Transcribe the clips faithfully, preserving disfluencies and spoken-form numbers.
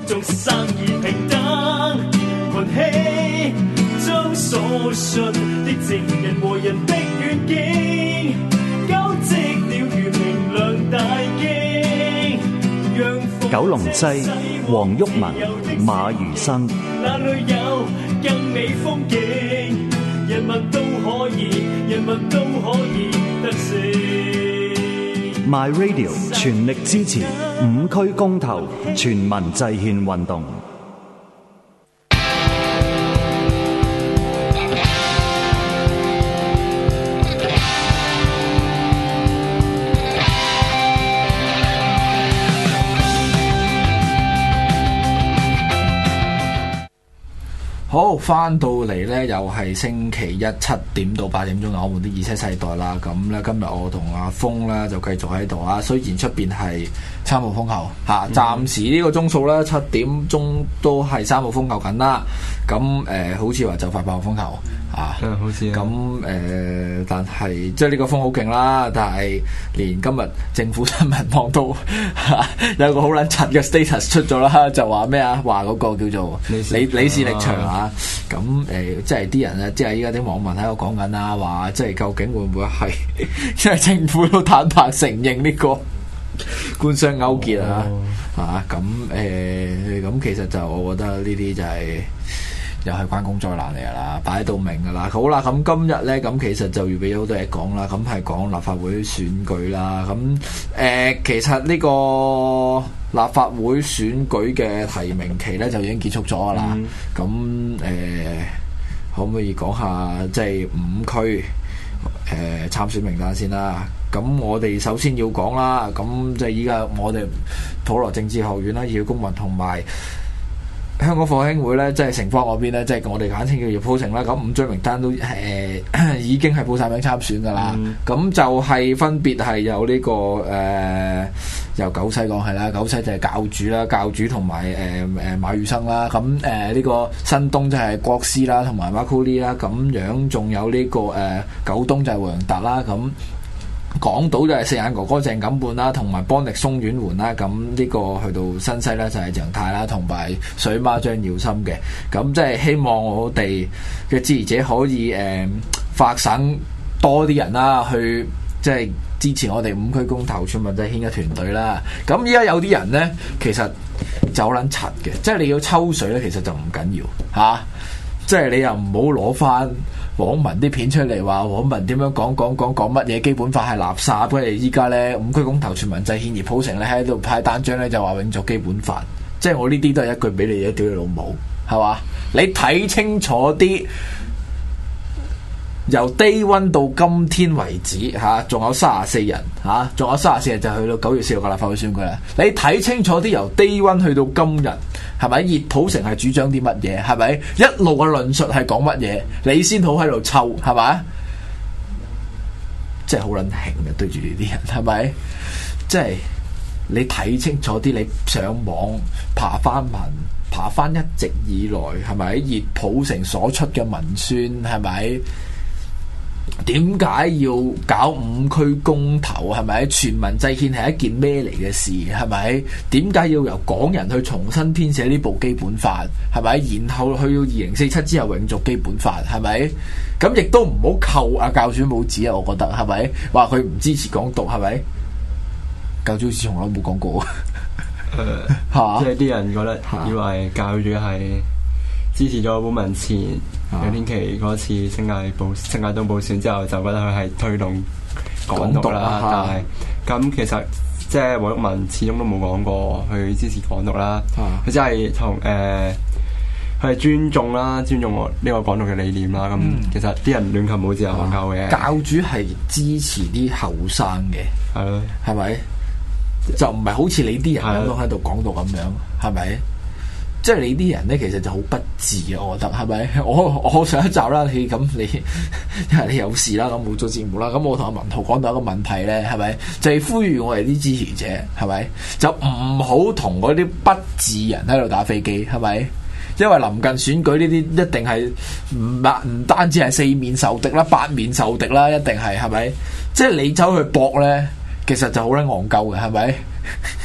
眾生而平等，群起將所信的正人和人的願景，交織了如明亮大經。 九龍西黃毓民、馬如生， 那裏有更美風景，人民都可以，人民都可以得勝。 My Radio 全力支持五區公投全民制憲運動。 好，翻到嚟呢，又係星期一七點到八點鐘，我們啲二七世代啦。咁呢，今日我同阿峰呢就繼續喺度啊。雖然出邊係三號風球嚇，暫時呢個鐘數呢，七點鐘都係三號風球緊啦。咁誒、呃，好似話就快八號風球啊。 嗯，好似咁誒、呃，但係即係呢個風好勁啦。但係連今日政府新聞網都有個好撚柒嘅 status 出咗啦，就話咩啊？話嗰個叫做李李氏力場啊。咁誒、呃，即係啲人咧，即係依家啲網民喺度講緊啦，話即係究竟會唔會係，即係政府都坦白承認呢個官商勾結啊？嚇咁誒，咁其實就我覺得呢啲就係、是。又係關公災難嚟噶啦，擺到明噶啦。好啦，咁今日呢，咁其實就預備咗好多嘢講啦。咁係講立法會選舉啦。咁誒、呃，其實呢個立法會選舉嘅提名期呢，就已經結束咗噶啦。咁誒、嗯呃，可唔可以講下即係五區誒參選名單先啦？咁我哋首先要講啦。咁即係依家我哋普羅政治學院啦、熱血公民同埋香港復興會咧，即係城方嗰邊咧，即係我哋簡稱叫葉鋪城啦。咁五張名單都誒、呃、已經係報晒名參選噶啦。咁、嗯、就係分別係有呢、這個誒、呃、由九西講係啦，九西就係教主啦，教主同埋誒誒馬宇生啦。咁誒呢個新東就係國師啦，同埋 Marco Lee 啦。咁樣仲有呢、這個誒、呃、九東就係黃達啦。咁港島就係四眼哥哥鄭錦滿啦，同埋邦力松婉媛啦。咁呢個去到新西咧就係鄭泰啦，同埋水馬張耀森嘅。咁即係希望我哋嘅支持者可以誒、呃、發省多啲人啦，去即係支持我哋五區公投全民制憲嘅團隊啦。咁依家有啲人咧，其實就好撚柒嘅，即係你要抽水咧，其實就唔緊要嚇。即係你又唔好攞翻網民啲片出嚟話網民點樣講講講講乜嘢基本法係垃圾，不如依家咧五區公投全民制憲而普成咧喺度派單張咧就話永續基本法，即係我呢啲都係一句俾你嘢屌你老母，係嘛？你睇清楚啲，由 day one 到今天為止嚇，仲、啊、有三十四日嚇，仲、啊、有三十四日就去到九月四號嘅立法會選舉啦。你睇清楚啲，由 day one 去到今日。係咪熱普城係主張啲乜嘢？係咪一路嘅論述係講乜嘢？你先好喺度抽，係咪？即係好撚興嘅對住呢啲人，係咪？即係你睇清楚啲，你上網爬翻文，爬翻一直以來係咪熱普城所出嘅文宣，係咪？點解要搞五區公投？係咪全民制憲係一件咩嚟嘅事？係咪？點解要由港人去重新編寫呢部基本法？係咪？然後去到二零四七之後永續基本法？係咪？咁亦都唔好扣阿教主帽子啊！我覺得係咪？話佢唔支持港獨係咪？教主好似從來冇講過。 誒、呃，即係啲人覺得以為教主係支持咗本民前兩天期嗰次新界補新界東補選之後，就覺得佢係推動港獨啦。啊、但係咁其實即係黃毓民始終都冇講過去支持港獨啦。佢真係同誒，佢、呃、係尊重啦，尊重我呢個港獨嘅理念啦。咁、嗯、其實啲人亂擒冇自由講究嘅。教主係支持啲後生嘅，係咯，係咪？就唔係好似你啲人咁樣喺度講到咁樣，係咪？即係你啲人咧，其實就好不智啊！我覺得係咪？我我上一集啦，你咁你因為你有事啦，咁冇做節目啦，咁我同阿文圖講到一個問題咧，係咪？就係、是、呼籲我哋啲支持者，係咪？就唔好同嗰啲不智人喺度打飛機，係咪？因為臨近選舉呢啲一定係唔唔單止係四面受敵啦，八面受敵啦，一定係係咪？即係你走去搏咧，其實就好撚戇鳩嘅，係咪？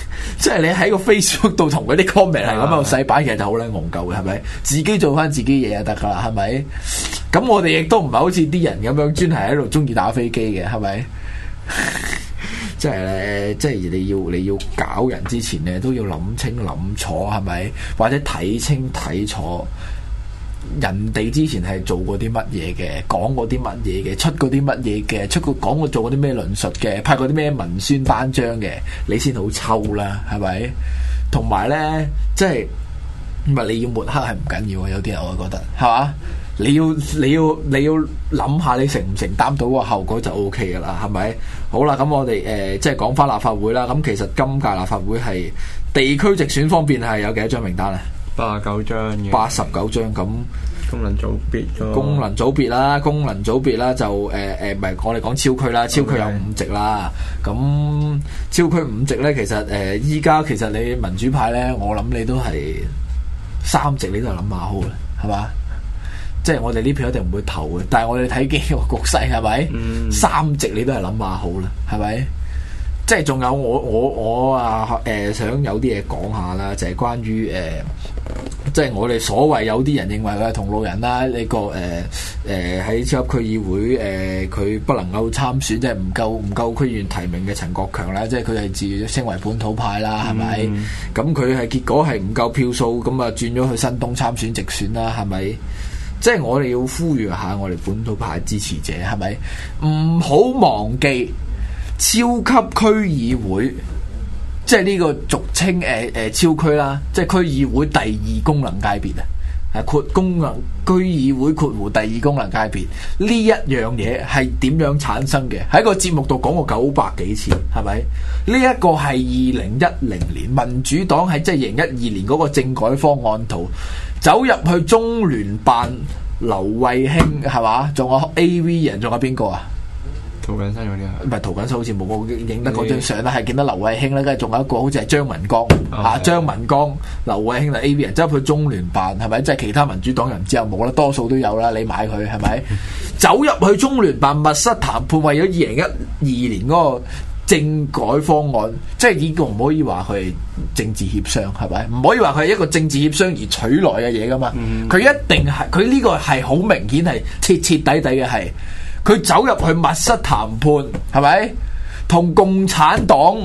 即係你喺個 Facebook 度同嗰啲 comment 係咁樣洗版，其實就好撚戇鳩嘅，係咪？自己做翻自己嘢就得噶啦，係咪？咁我哋亦都唔係好似啲人咁樣專係喺度中意打飛機嘅，係咪？即係咧，即係你要你要搞人之前咧，都要諗清諗楚，係咪？或者睇清睇楚。人哋之前係做過啲乜嘢嘅，講過啲乜嘢嘅，出過啲乜嘢嘅，出過講過做過啲咩論述嘅，派過啲咩文宣單張嘅，你先好抽啦，係咪？同埋咧，即係唔係你要抹黑係唔緊要啊？有啲人我覺得係嘛，你要你要你要諗下你承唔承擔到個後果就 O K 噶啦，係咪？好啦，咁我哋誒、呃、即係講翻立法會啦。咁其實今屆立法會係地區直選方面係有幾多張名單啊？八十九張嘅，八十九張咁。 功能組別， 功能組別啦，功能組別啦就誒誒，唔、呃、係我哋講超區啦，超區有五席啦。咁超區五席咧，其實誒依家其實你民主派咧，我諗你都係三席，你都係諗馬好啦，係嘛？即係我哋呢票一定唔會投嘅，但係我哋睇見個局勢係咪？嗯、三席你都係諗馬好啦，係咪？即係仲有我我我啊誒、呃、想有啲嘢講下啦，就係、是、關於誒。呃即係我哋所謂有啲人認為佢係同路人啦，呢、這個誒誒喺超級區議會誒佢、呃、不能夠參選，即係唔夠唔夠區議員提名嘅陳國強啦，即係佢係自稱為本土派啦，係咪？咁佢係結果係唔夠票數，咁啊轉咗去新東參選直選啦，係咪？即係我哋要呼籲下我哋本土派支持者，係咪？唔好忘記超級區議會。即係呢個俗稱誒誒超區啦，即係區議會第二功能界別啊，係括功能區議會括弧第二功能界別呢一樣嘢係點樣產生嘅？喺個節目度講過九百幾次，係咪？呢一個係二零一零年民主黨喺即係二零一二年嗰個政改方案圖走入去中聯辦，劉慧卿係嘛？仲有 A V 人，仲有邊個啊？ 涂謹申嗰啲啊， 唔係涂謹申好似冇冇影得嗰張相啦，係見到劉慧卿啦，跟住仲有一個好似係張文光嚇，張文光、劉慧卿就 A V 人，走入去中聯辦係咪？即係其他民主黨人唔知有冇啦，多數都有啦，你買佢係咪？走入去中聯辦密室談判，為咗二零一二年嗰個政改方案，即係呢個唔可以話佢係政治協商係咪？唔可以話佢係一個政治協商而取來嘅嘢噶嘛？佢、嗯、一定係佢呢個係好明顯係徹徹底底嘅係。佢走入去密室談判，係咪？同共產黨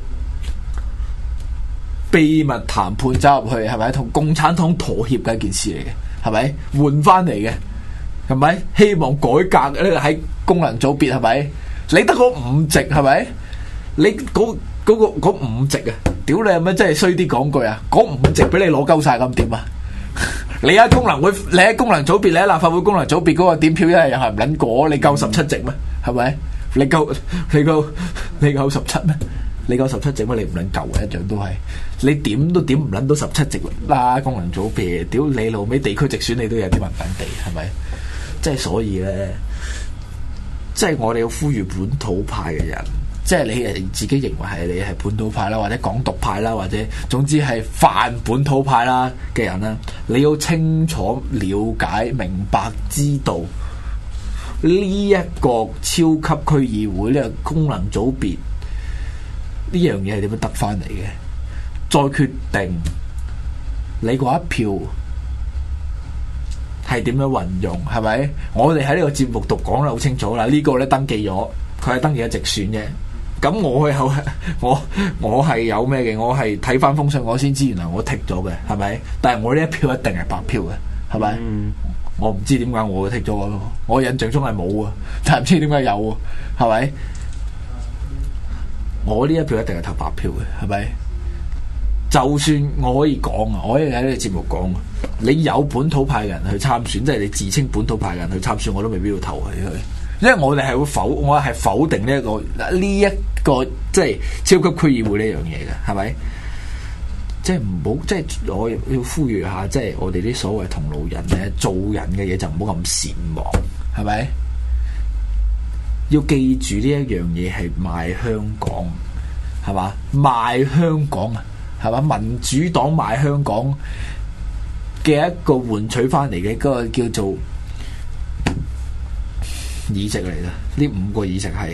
秘密談判走入去，係咪？同共產黨妥協嘅一件事嚟嘅，係咪？換翻嚟嘅，係咪？希望改革咧喺功能組別，係咪？你得嗰五席，係咪？你嗰嗰個嗰五席啊！屌你係咪真係衰啲講句啊？嗰五席俾你攞鳩晒咁點啊？你喺功能會，你喺功能組別，你喺立法會功能組別嗰個點票一係又係唔撚過，你夠十七席咩？係咪？你夠你夠你夠十七咩？你夠十七席咩？你唔撚夠嘅一樣都係，你點都點唔撚到十七席啦！功能組別，屌你老味地區直選你都有啲問題地，係咪？即係所以咧，即係我哋要呼籲本土派嘅人。即係你誒自己認為係你係本土派啦，或者港獨派啦，或者總之係泛本土派啦嘅人啦，你要清楚了解、明白、知道呢一個超級區議會呢個功能組別呢樣嘢係點樣得翻嚟嘅，再決定你嗰一票係點樣運用，係咪？我哋喺呢個節目度講得好清楚啦，呢個咧登記咗，佢係登記咗直選嘅。咁我有我我係有咩嘅？我係睇翻封信，我先知原來我剔咗嘅，係咪？但係我呢一票一定係白票嘅，係咪？嗯、我唔知點解我剔咗我咯，我印象中係冇啊，但係唔知點解有啊，係咪？我呢一票一定係投白票嘅，係咪？就算我可以講啊，我可以喺呢個節目講啊，你有本土派嘅人去參選，即係你自稱本土派嘅人去參選，我都未必要投佢。因為我哋係會否，我係否定呢、這、一個呢一、這個即係超級區議會呢樣嘢嘅，係咪？即係唔好，即係我要呼籲下，即係我哋啲所謂同路人咧，做人嘅嘢就唔好咁善忘，係咪？要記住呢一樣嘢係賣香港，係嘛？賣香港啊，係嘛？民主黨賣香港嘅一個換取翻嚟嘅嗰個叫做議席嚟啦，呢五個議席係，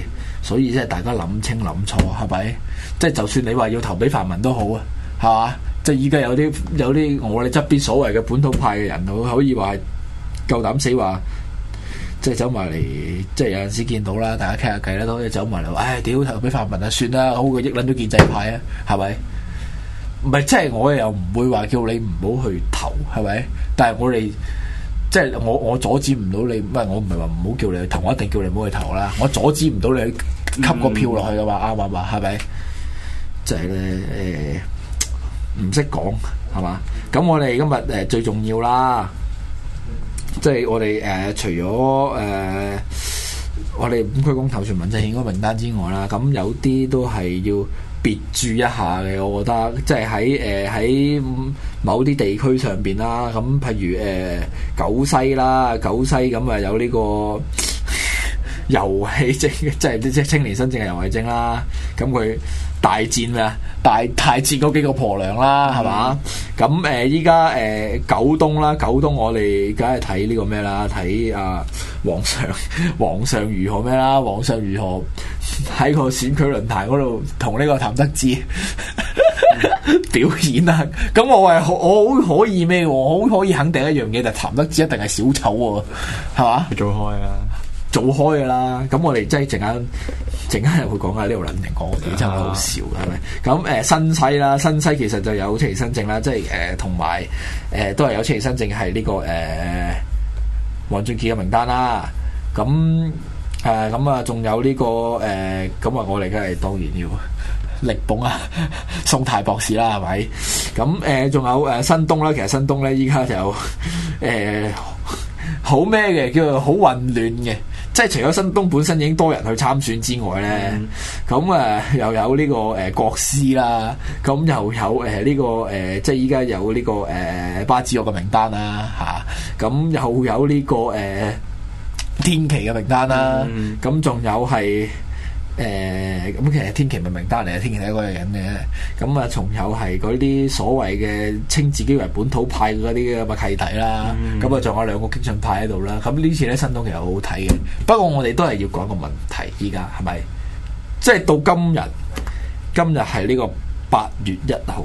所以即係大家諗清諗錯係咪？即係就算你話要投俾泛民都好啊，係嘛？即係依家有啲有啲我哋側邊所謂嘅本土派嘅人，佢可以話夠膽死話，即係走埋嚟，即係有陣時見到啦，大家傾下偈啦，都可以走埋嚟話，唉，屌投俾泛民啊，算啦，好過益撚咗建制派啊，係咪？唔係，即係我又唔會話叫你唔好去投，係咪？但係我哋即係我我阻止唔到你，唔係我唔係話唔好叫你去投，我一定叫你唔好去投啦。我阻止唔到你去吸個票落去嘅嘛，啱唔啱啊？係咪？即係咧誒，唔識講係嘛？咁我哋今日誒、呃、最重要啦，即係我哋誒、呃、除咗誒、呃、我哋五區公投全民制憲嗰個名單之外啦，咁有啲都係要別注一下嘅，我覺得即係喺誒喺某啲地區上邊啦，咁譬如誒、呃、九西啦，九西咁啊有呢個遊戲證，即係即係青年新政嘅遊戲證啦，咁佢大戰咩啊？大大戰嗰幾個婆娘啦，係嘛？咁誒依家誒九東啦，九東我哋梗係睇呢個咩啦？睇啊皇上皇上如何咩啦？皇上如何喺個選舉論壇嗰度同呢個譚德志表演啊？咁我係我好可以咩？我好可以肯定一樣嘢，就係譚德志一定係小丑喎，係嘛？ 做開啊！ 做開噶啦，咁我哋即係陣間陣間又會講下呢度撚定講嘅，真係好笑嘅，係咪？咁誒、呃、新西啦，新西其實就有青年新政啦，即係誒同埋誒都係有青年新政係呢、這個誒黃俊傑嘅名單啦。咁誒咁啊，仲、呃、有呢、這個誒咁啊，我哋梗係當然要力捧啊宋太博士啦，係咪？咁誒仲有誒、呃、新東啦，其實新東咧依家就誒。呃好咩嘅，叫做好混亂嘅，即係除咗新東本身已經多人去參選之外咧，咁誒、嗯呃、又有呢、這個誒、呃、國師啦，咁又有誒呢、呃這個誒、呃，即係依家有呢、這個誒、呃、巴子樂嘅名單啦，吓、啊，咁又有呢、這個誒、呃、天琪嘅名單啦，咁仲、嗯、有係。誒咁、呃、其實天琪咪名單嚟啊，天琪係一個人嘅，咁啊仲有係嗰啲所謂嘅稱自己為本土派嗰啲咁嘅契弟啦，咁啊仲有兩個激進派喺度啦，咁呢次咧新東其實好好睇嘅，不過我哋都係要講個問題，依家係咪？即係到今日，今日係呢個八月一號，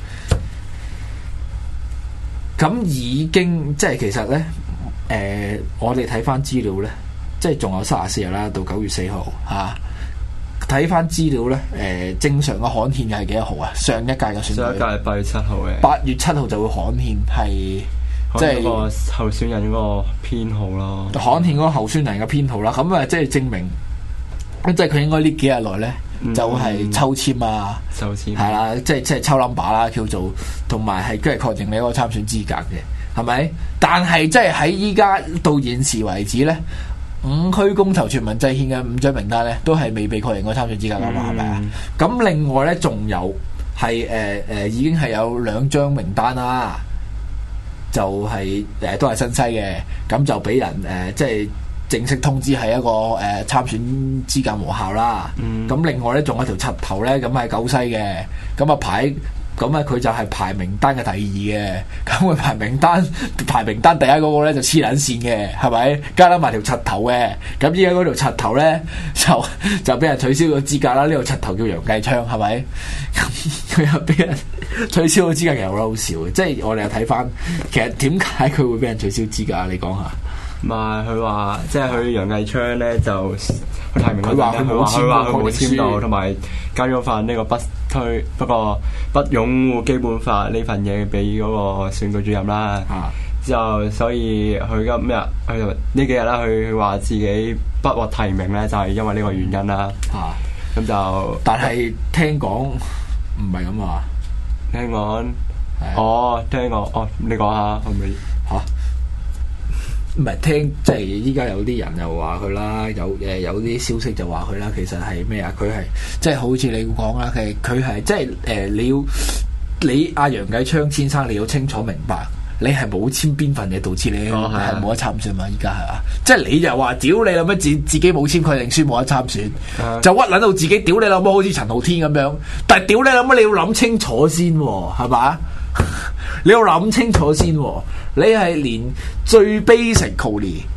咁已經即係其實咧，誒、呃、我哋睇翻資料咧，即係仲有三十四日啦，到九月四號嚇。睇翻資料咧，誒、呃、正常嘅刊憲嘅係幾多號啊？上一屆嘅選舉， 上一屆係八月七號嘅。 八月七號就會刊憲，係即係個候選人嗰個編號咯。 刊憲嗰個候選人嘅編號啦，咁啊即係證明，即係佢應該呢幾日內咧，嗯、就係抽籤啊，抽籤係啦，即係即係抽 number 啦，叫做同埋係即係確認你嗰個參選資格嘅，係咪？但係即係喺依家到現時為止咧。五區公投全民制憲嘅五張名單咧，都係未被確認過參選資格噶嘛，係咪啊？咁另外咧，仲有係誒誒，已經係有兩張名單啦，就係、是、誒、呃、都係新西嘅，咁就俾人誒、呃、即係正式通知係一個誒、呃、參選資格無效啦。咁、嗯、另外咧，仲有條柒頭咧，咁係九西嘅，咁啊排。咁啊，佢就係排名單嘅第二嘅，咁佢排名單排名單第一嗰個咧就黐撚線嘅，係咪？加得埋條柒頭嘅，咁依家嗰條柒頭咧就就俾人取消咗資格啦。呢條柒頭叫楊繼昌，係咪？咁佢又俾人取消咗資格，其實好好笑嘅。即係我哋又睇翻，其實點解佢會俾人取消資格啊？你講下。 唔係佢話，即係佢楊繼昌咧就佢提名嗰陣，佢話佢話佢冇簽到，同埋交咗份呢個不推不過不擁護基本法呢份嘢俾嗰個選舉主任啦。啊、之後所以佢今日佢呢幾日啦，佢話自己不獲提名咧，就係因為呢個原因啦。啊，咁就但係聽講唔係咁話， 聽講哦，聽講哦，你講下可唔可以嚇？ 唔係聽，即係依家有啲人又話佢啦，有誒有啲消息就話佢啦。其實係咩啊？佢係即係好似你講啦，佢佢係即係誒、呃、你要你阿楊繼昌先生，你要清楚明白，你係冇簽邊份嘢導致你係冇得參選嘛？依家係嘛？即係你就話屌你諗乜自自己冇簽確認書冇得參選，的就屈撚到自己屌你諗乜好似陳浩天咁樣。但係屌你諗乜你要諗清楚先喎，係嘛？你要諗清楚先喎。你係連最 basically 嗰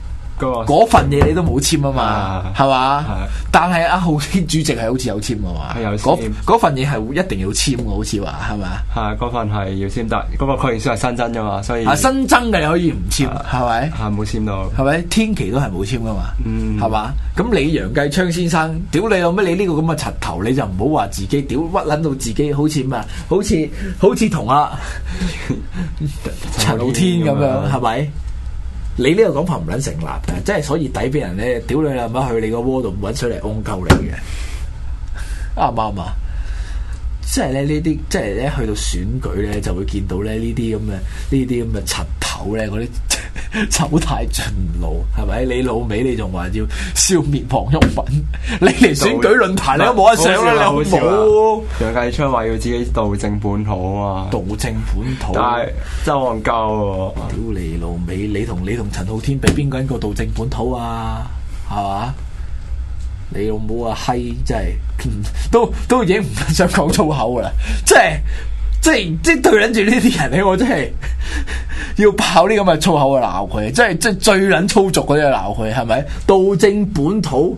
嗰份嘢你都冇簽啊嘛，係嘛？但係阿浩天主席係好似有簽啊嘛，嗰嗰份嘢係一定要簽嘅，好似話係咪？ 係嗰份係要簽，但嗰個確認書係新增㗎嘛，所以係新增嘅你可以唔簽，係咪？ 係冇簽到， 係咪？天琪都係冇簽㗎嘛，係嘛？咁你楊繼昌先生，屌你老咩？你呢個咁嘅柒頭，你就唔好話自己屌屈撚到自己，好似咩啊？好似好似同阿陳浩天咁樣，係咪？你呢個講法唔撚成立嘅，即係所以抵俾人咧，屌你啦，乜去你個窩度揾水嚟安鳩你嘅，啱唔啱啊？即係咧呢啲，即係咧去到選舉咧，就會見到咧呢啲咁嘅呢啲咁嘅柒頭咧，嗰啲醜態盡露，係咪？你老味你仲話要消滅黃毓民，你嚟選舉論壇你都冇得上啦，你好冇？ 楊繼昌話要自己導正本土啊嘛， 導正本土， 但係真係戇鳩喎！ 屌你老味，你同你同陳浩天比邊個人個導正本土啊？係嘛？你老母啊閪，真係都都已經唔想講粗口噶啦，即係即係即係對撚住呢啲人咧，我真係要爆呢咁嘅粗口去鬧佢，即係即係最撚粗俗嗰啲去鬧佢，係咪？導正本土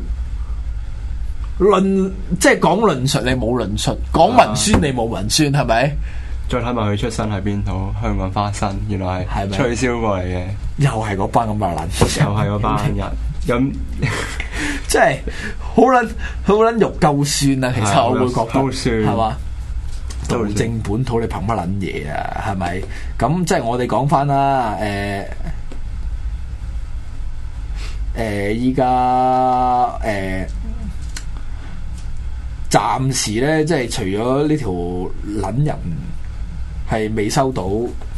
論，即係講論述你冇論述，講文宣你冇文宣，係咪？ 再睇埋佢出身喺邊度，香港花生，原來係吹簫過嚟嘅， 又係嗰班咁嘅撚， 又係嗰班人。咁即係好撚好撚肉夠酸啊！其實我會覺得係嘛，導正本土你憑乜撚嘢啊？係咪？咁即係我哋講翻啦，誒誒依家誒暫時咧，即係除咗呢條撚人係未收到。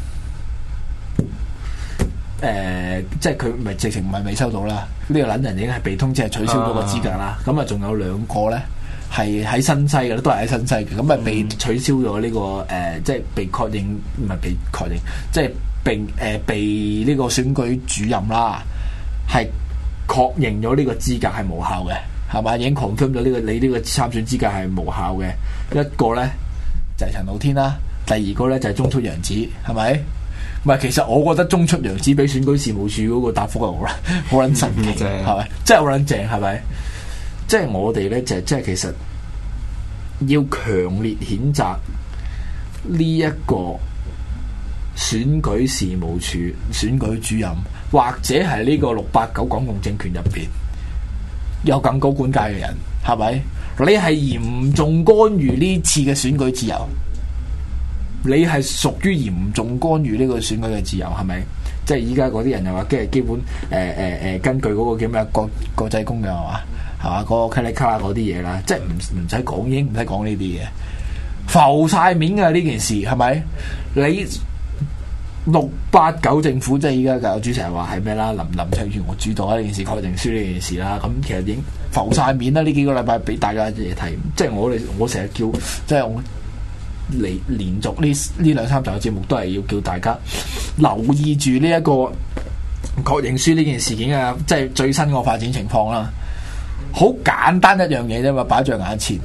誒、呃，即係佢唔係直情唔係未收到啦，呢、這個撚人已經係被通知係取消咗個資格啦。咁啊，仲有兩個咧係喺新西嘅，都係喺新西嘅。咁啊，被取消咗呢、這個誒、呃，即係被確認唔係被確認，即係被誒、呃、被呢個選舉主任啦，係確認咗呢個資格係無效嘅，係嘛？已經 confirm 咗呢個你呢個參選資格係無效嘅。一個咧就係、是、陳浩天啦，第二個咧就係、是、中出楊子，係咪？唔係，其實我覺得中出楊子比選舉事務處嗰個答覆係好撚好撚神奇，係咪？真係好撚正，係咪？即係我哋咧就即係其實要強烈譴責呢一個選舉事務處選舉主任，或者係呢個六八九港共政權入邊有更高官階嘅人，係咪？你係嚴重干預呢次嘅選舉自由。你係屬於嚴重干預呢個選舉嘅自由，係咪？即係依家嗰啲人又話，即係基本誒誒誒，根據嗰個叫咩國國際公約係嘛，係嘛嗰個卡里卡啦嗰啲嘢啦，即係唔唔使講，已經唔使講呢啲嘢，浮晒面㗎呢件事係咪？你六八九政府即係依家教主成日話係咩啦？林林鄭月娥主導呢件事確認書呢件事啦，咁其實已經浮晒面啦。呢幾個禮拜俾大家嘢睇，即係我哋我成日叫即係我。嚟連續呢呢兩三集嘅節目都係要叫大家留意住呢一個確認書呢件事件嘅，即係最新個發展情況啦。好簡單一樣嘢啫嘛，擺在眼前，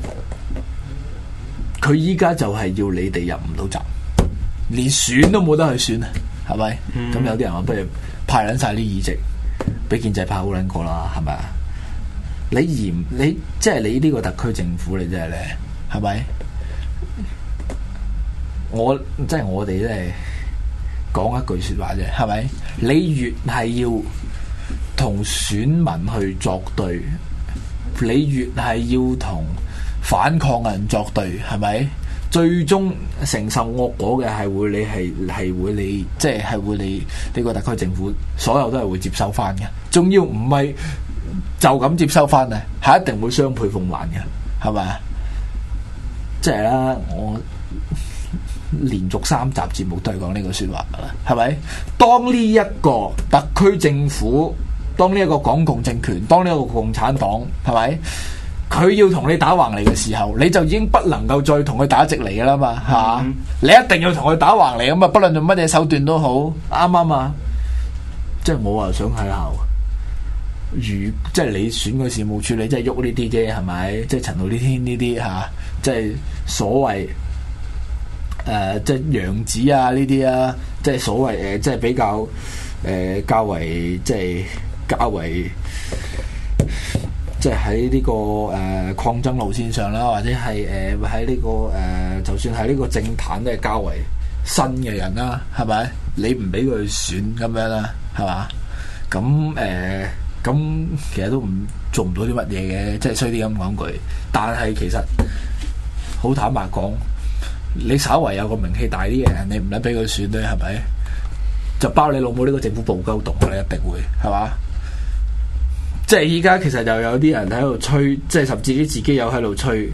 佢依家就係要你哋入唔到閘，連選都冇得去選啊，係咪？咁、嗯、有啲人話不如派撚晒啲議席俾建制派好撚過啦，係咪啊？你嫌你即係你呢個特區政府，你真係咧，係咪？我即係我哋即係講一句說話啫，係咪？你越係要同選民去作對，你越係要同反抗人作對，係咪？最終承受惡果嘅係會你係係會你即係係會你呢個特區政府所有都係會接收翻嘅，仲要唔係就咁接收翻啊，係一定會雙倍奉還嘅，係咪啊？即係啦，我。連續三集節目都係講呢個說話噶啦，係咪？當呢一個特區政府，當呢一個港共政權，當呢一個共產黨，係咪？佢要同你打橫嚟嘅時候，你就已經不能夠再同佢打直嚟噶啦嘛，係嘛？嗯、你一定要同佢打橫嚟咁啊！不論用乜嘢手段都好，啱啱啊？即係我啊想睇下，如即係你選舉事務處，你真係喐呢啲啫，係咪？即係陳浩天呢啲吓，即係所謂。誒、呃，即係楊子啊，呢啲啊，即係所謂誒、呃，即係比較誒、呃，較為即係較為即係喺呢個誒、呃、抗爭路線上啦，或者係誒喺呢個誒、呃，就算係呢個政壇都係較為新嘅人啦，係咪？你唔俾佢選咁樣啦，係嘛？咁誒，咁、呃、其實都唔做唔到啲乜嘢嘅，即係衰啲咁講句。但係其實好坦白講，你稍為有個名氣大啲嘅人，你唔撚俾佢選咧，係咪？就包你老母呢個政府暴鳩動，你一定會係嘛？即係依家其實又有啲人喺度吹，即係甚至於自己有喺度吹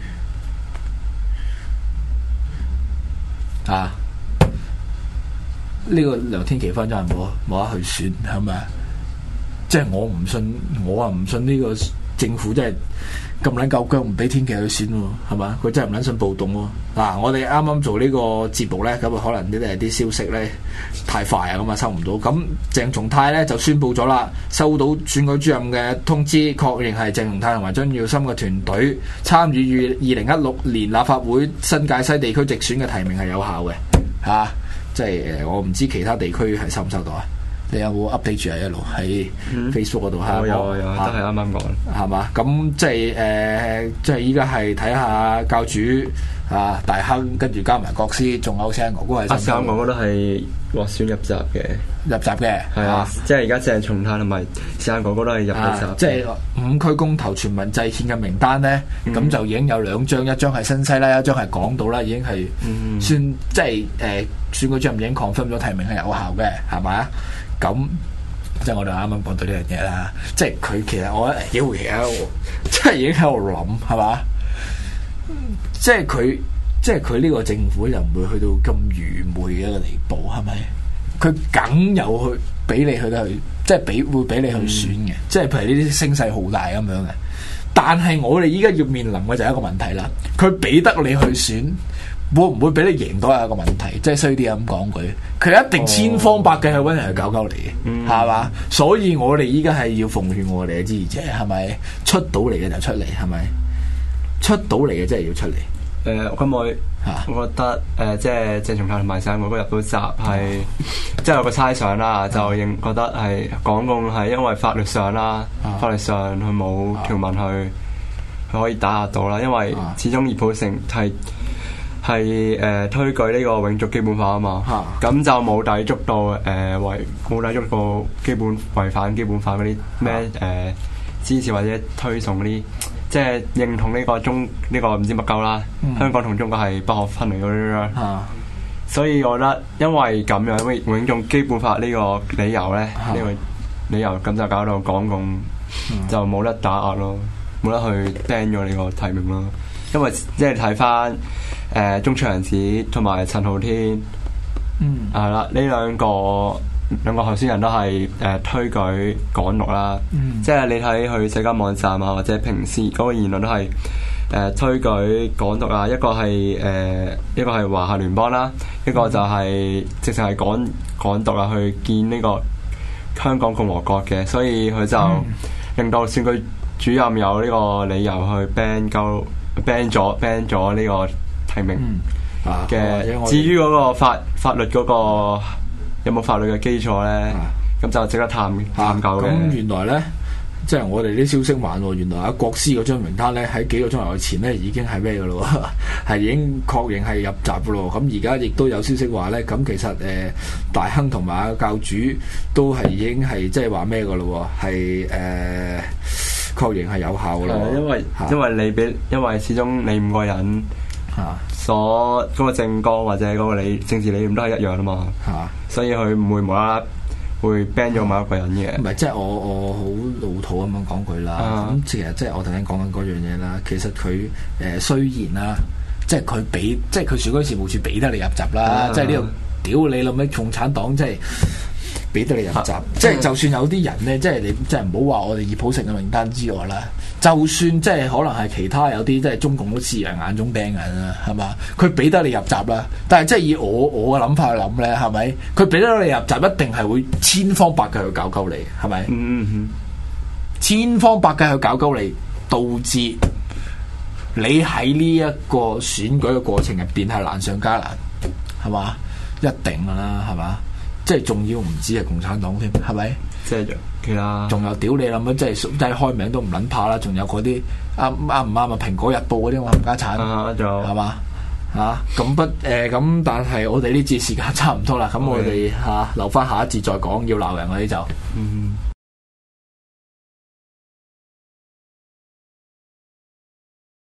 啊！呢、這個梁天琦分真係冇冇得去選係咪？即係我唔信，我啊唔信呢個政府真係咁撚夠薑，唔俾天琦去選喎，係嘛？佢真係唔撚信暴動喎。嗱、啊，我哋啱啱做呢個節目咧，咁啊可能呢啲係啲消息咧太快啊，咁啊收唔到。咁鄭松泰咧就宣布咗啦，收到選舉主任嘅通知，確認係鄭松泰同埋張耀森嘅團隊參與二二零一六年立法會新界西地區直選嘅提名係有效嘅，嚇、啊。即係誒，我唔知其他地區係收唔收到啊？你有冇 update 住啊？一路喺 Facebook 嗰度嚇？ 有有有，都係啱啱講， 係嘛？咁即係誒，即係依家係睇下教主啊、大亨，跟住加埋國師，仲有聲哥哥係。 阿三哥哥都係獲選入閘嘅， 入閘嘅係啊！ 即係而家鄭松泰同埋三哥哥都係入咗閘。 即係五區公投全民制憲嘅名單咧，咁、嗯、就已經有兩張，一張係新西啦，一張係港島啦，已經係算、嗯、即係誒、呃、選舉主任已經 confirm 咗提名係有效嘅，係咪啊？咁即係我哋啱啱講到呢樣嘢啦，即係佢其實我覺得幾回嘢，即係已經喺度諗係嘛？即係佢，即係佢呢個政府又唔會去到咁愚昧嘅一個地步，係咪？佢梗有去俾你去到去，即係俾會俾你去選嘅，嗯、即係譬如呢啲聲勢浩大咁樣嘅。但係我哋依家要面臨嘅就係一個問題啦，佢俾得你去選，會唔會俾你贏到係一個問題？即係衰啲咁講句，佢一定千方百計去搵人去搞鳩你嘅，係嘛、嗯？所以我哋依家係要奉勸我哋嘅支持者，係咪出到嚟嘅就出嚟，係咪？出到嚟嘅真係要出嚟。 誒、呃，咁我我覺得誒、呃，即係鄭松泰同埋三哥哥入到閘係，即係有個猜想啦，就認覺得係港共係因為法律上啦，啊、法律上佢冇條文去，佢、啊、可以打壓到啦。因為始終熱普城係係誒推舉呢個永續基本法啊嘛，咁、啊、就冇抵觸到誒違冇抵觸到基本違反基本法嗰啲咩誒支持或者推崇嗰啲。即係認同呢個中呢、呢個唔知乜鳩啦，嗯、香港同中國係不可分離嗰啲啦。啊、所以我覺得因為咁樣，因為永續基本法呢個理由咧，呢、啊、個理由咁就搞到港共就冇得打壓咯，冇得去 ban 咗呢個提名咯。因為即係睇翻誒鍾卓仁同埋陳浩天，嗯，係啦，呢兩個。兩個候選人都係誒、呃、推舉港獨啦，嗯、即係你睇佢社交網站啊，或者平時嗰個言論都係誒、呃、推舉港獨啊。一個係誒、呃、一個係華夏聯邦啦，一個就係、是、直情係港港獨啊，去建呢個香港共和國嘅，所以佢就令到選舉主任有呢個理由去 ban 鳩 ban 咗 ban 咗呢個提名嘅。嗯啊、至於嗰個法法律嗰、那個。有冇法律嘅基礎咧？咁、啊、就值得探探究嘅。咁、啊、原來咧，即係我哋啲消息慢喎。原來阿國師嗰張名單咧，喺幾個鐘頭前咧已經係咩嘅咯？係已經確認係入閘嘅咯。咁而家亦都有消息話咧，咁其實誒、呃、大亨同埋阿教主都係已經係即係話咩嘅咯？係誒、呃、確認係有效嘅咯。 因為、啊、因為你俾因為始終你五個人。啊！所嗰個政綱或者嗰個理政治理念都係一樣啊嘛，啊所以佢唔會無啦啦會 ban 咗某一個人嘅。唔係、嗯，即係我我好老土咁樣講句啦。咁、啊、其實即係我頭先講緊嗰樣嘢啦。其實佢誒、呃、雖然啦，即係佢俾即係佢選舉事務處俾得你入閘啦。啊、即係呢度屌你老味共產黨，即係俾得你入閘。啊、即係就算有啲人咧，即係你即係唔好話我哋熱普城嘅名單之外啦。就算即係可能係其他有啲即係中共都視人眼中釘人啦，係嘛？佢俾得你入閘啦，但係即係以我我嘅諗法去諗咧，係咪？佢俾得你入閘，一定係會千方百計去搞鳩你，係咪？嗯哼，千方百計去搞鳩你，導致你喺呢一個選舉嘅過程入邊係難上加難，係嘛？一定噶啦，係嘛？ 即係仲要唔止係共產黨添，係咪？ 即係其他， 仲有屌你諗乜，即係即係開名都唔撚怕啦，仲有嗰啲啱啱唔啱啊？蘋果日報嗰啲我冚家產， 啊仲有係嘛？嚇咁不誒咁，但係我哋呢節時間差唔多啦，咁我哋嚇留翻下一節再講，要鬧人嗰啲就。 嗯。